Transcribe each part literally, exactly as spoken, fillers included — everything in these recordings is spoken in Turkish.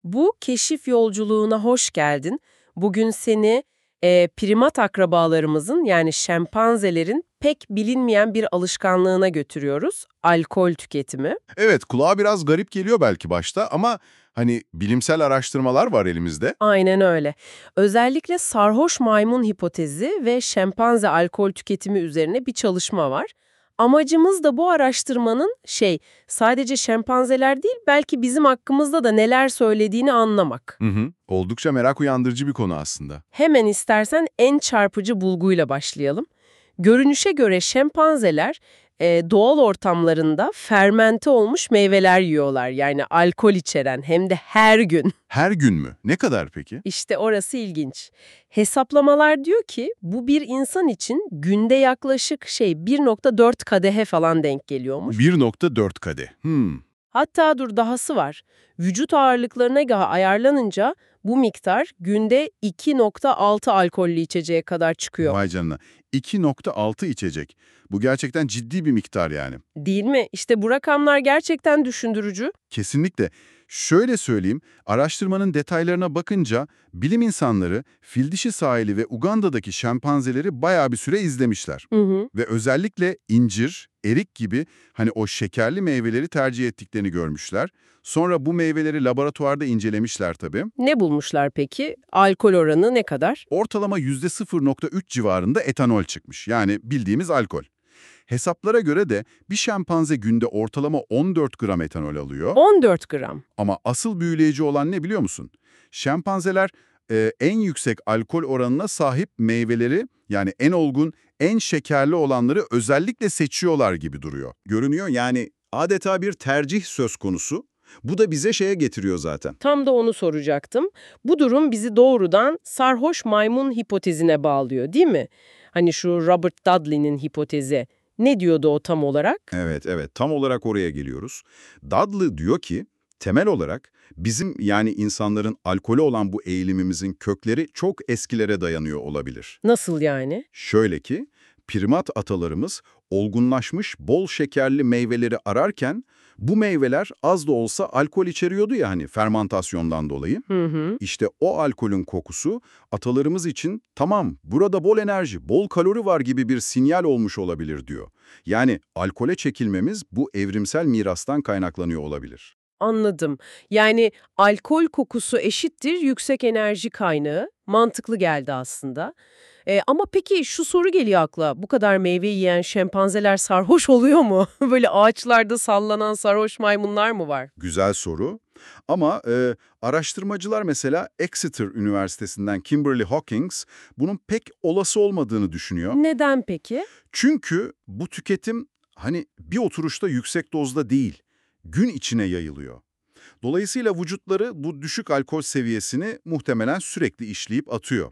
Bu keşif yolculuğuna hoş geldin. Bugün seni e, primat akrabalarımızın yani şempanzelerin pek bilinmeyen bir alışkanlığına götürüyoruz. Alkol tüketimi. Evet, kulağa biraz garip geliyor belki başta ama hani bilimsel araştırmalar var elimizde. Aynen öyle. Özellikle sarhoş maymun hipotezi ve şempanze alkol tüketimi üzerine bir çalışma var. Amacımız da bu araştırmanın şey, sadece şempanzeler değil belki bizim hakkımızda da neler söylediğini anlamak. Hı hı. Oldukça merak uyandırıcı bir konu aslında. Hemen istersen en çarpıcı bulguyla başlayalım. Görünüşe göre şempanzeler e, doğal ortamlarında fermente olmuş meyveler yiyorlar. Yani alkol içeren hem de her gün. Her gün mü? Ne kadar peki? İşte orası ilginç. Hesaplamalar diyor ki bu bir insan için günde yaklaşık şey bir nokta dört kadehe falan denk geliyormuş. bir nokta dört kadeh. Hmm. Hatta dur dahası var. Vücut ağırlıklarına göre ayarlanınca bu miktar günde iki nokta altı alkollü içeceğe kadar çıkıyor. Vay canına. iki nokta altı içecek. Bu gerçekten ciddi bir miktar yani. Değil mi? İşte bu rakamlar gerçekten düşündürücü. Kesinlikle. Şöyle söyleyeyim, araştırmanın detaylarına bakınca bilim insanları Fildişi sahili ve Uganda'daki şempanzeleri bayağı bir süre izlemişler. Hı hı. Ve özellikle incir, erik gibi hani o şekerli meyveleri tercih ettiklerini görmüşler. Sonra bu meyveleri laboratuvarda incelemişler tabii. Ne bulmuşlar peki? Alkol oranı ne kadar? Ortalama yüzde sıfır nokta üç civarında etanol çıkmış. Yani bildiğimiz alkol. Hesaplara göre de bir şempanze günde ortalama on dört gram etanol alıyor. on dört gram. Ama asıl büyüleyici olan ne biliyor musun? Şempanzeler e, en yüksek alkol oranına sahip meyveleri, yani en olgun, en şekerli olanları özellikle seçiyorlar gibi duruyor. Görünüyor, yani adeta bir tercih söz konusu. Bu da bize şeye getiriyor zaten. Tam da onu soracaktım. Bu durum bizi doğrudan sarhoş maymun hipotezine bağlıyor, değil mi? Hani şu Robert Dudley'nin hipotezi. Ne diyordu o tam olarak? Evet, evet. Tam olarak oraya geliyoruz. Dudley diyor ki, temel olarak bizim, yani insanların alkole olan bu eğilimimizin kökleri çok eskilere dayanıyor olabilir. Nasıl yani? Şöyle ki, primat atalarımız olgunlaşmış bol şekerli meyveleri ararken bu meyveler az da olsa alkol içeriyordu ya, hani fermantasyondan dolayı. Hı hı. İşte o alkolün kokusu atalarımız için tamam burada bol enerji, bol kalori var gibi bir sinyal olmuş olabilir diyor. Yani alkole çekilmemiz bu evrimsel mirastan kaynaklanıyor olabilir. Anladım. Yani alkol kokusu eşittir yüksek enerji kaynağı. Mantıklı geldi aslında. E, ama peki şu soru geliyor akla. Bu kadar meyve yiyen şempanzeler sarhoş oluyor mu? Böyle ağaçlarda sallanan sarhoş maymunlar mı var? Güzel soru. Ama e, araştırmacılar mesela Exeter Üniversitesi'nden Kimberly Hawkins bunun pek olası olmadığını düşünüyor. Neden peki? Çünkü bu tüketim hani bir oturuşta yüksek dozda değil, gün içine yayılıyor. Dolayısıyla vücutları bu düşük alkol seviyesini muhtemelen sürekli işleyip atıyor.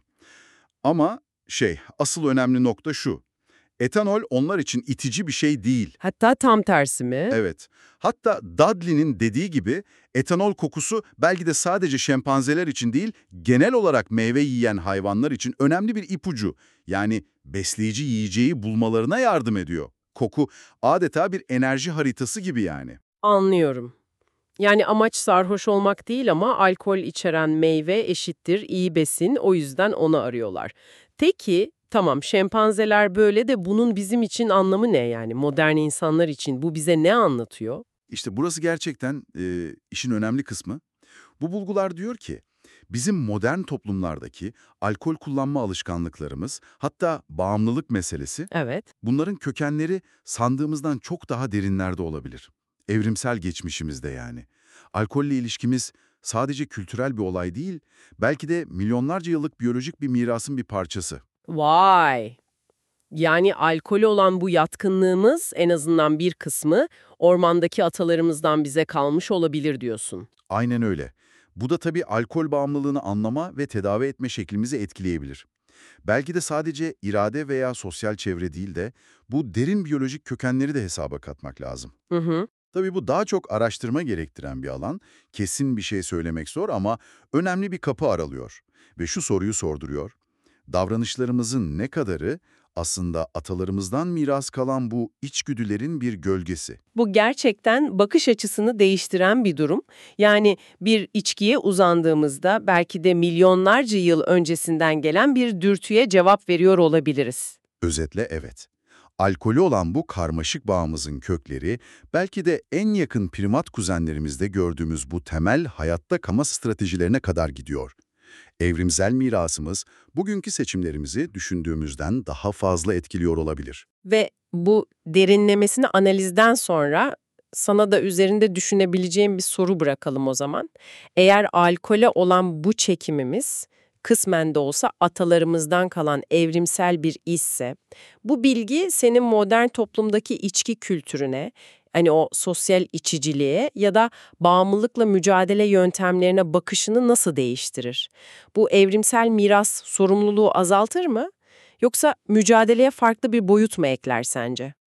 Ama şey, asıl önemli nokta şu. Etanol onlar için itici bir şey değil. Hatta tam tersi mi? Evet. Hatta Dudley'nin dediği gibi etanol kokusu belki de sadece şempanzeler için değil, genel olarak meyve yiyen hayvanlar için önemli bir ipucu. Yani besleyici yiyeceği bulmalarına yardım ediyor. Koku adeta bir enerji haritası gibi yani. Anlıyorum. Yani amaç sarhoş olmak değil ama alkol içeren meyve eşittir iyi besin, o yüzden onu arıyorlar. Peki, tamam şempanzeler böyle de bunun bizim için anlamı ne yani? Modern insanlar için bu bize ne anlatıyor? İşte burası gerçekten e, işin önemli kısmı. Bu bulgular diyor ki, bizim modern toplumlardaki alkol kullanma alışkanlıklarımız, hatta bağımlılık meselesi, Evet. bunların kökenleri sandığımızdan çok daha derinlerde olabilir. Evrimsel geçmişimizde yani. Alkolle ilişkimiz sadece kültürel bir olay değil, belki de milyonlarca yıllık biyolojik bir mirasın bir parçası. Vay! Yani alkole olan bu yatkınlığımız en azından bir kısmı ormandaki atalarımızdan bize kalmış olabilir diyorsun. Aynen öyle. Bu da tabii alkol bağımlılığını anlama ve tedavi etme şeklimizi etkileyebilir. Belki de sadece irade veya sosyal çevre değil de bu derin biyolojik kökenleri de hesaba katmak lazım. Hı hı. Tabii bu daha çok araştırma gerektiren bir alan. Kesin bir şey söylemek zor ama önemli bir kapı aralıyor. Ve şu soruyu sorduruyor. Davranışlarımızın ne kadarı aslında atalarımızdan miras kalan bu içgüdülerin bir gölgesi. Bu gerçekten bakış açısını değiştiren bir durum. Yani bir içkiye uzandığımızda belki de milyonlarca yıl öncesinden gelen bir dürtüye cevap veriyor olabiliriz. Özetle evet. Alkolü olan bu karmaşık bağımızın kökleri, belki de en yakın primat kuzenlerimizde gördüğümüz bu temel hayatta kalma stratejilerine kadar gidiyor. Evrimsel mirasımız, bugünkü seçimlerimizi düşündüğümüzden daha fazla etkiliyor olabilir. Ve bu derinlemesine analizden sonra sana da üzerinde düşünebileceğim bir soru bırakalım o zaman. Eğer alkole olan bu çekimimiz kısmen de olsa atalarımızdan kalan evrimsel bir izse, bu bilgi senin modern toplumdaki içki kültürüne, hani o sosyal içiciliğe ya da bağımlılıkla mücadele yöntemlerine bakışını nasıl değiştirir? Bu evrimsel miras sorumluluğu azaltır mı? Yoksa mücadeleye farklı bir boyut mu ekler sence?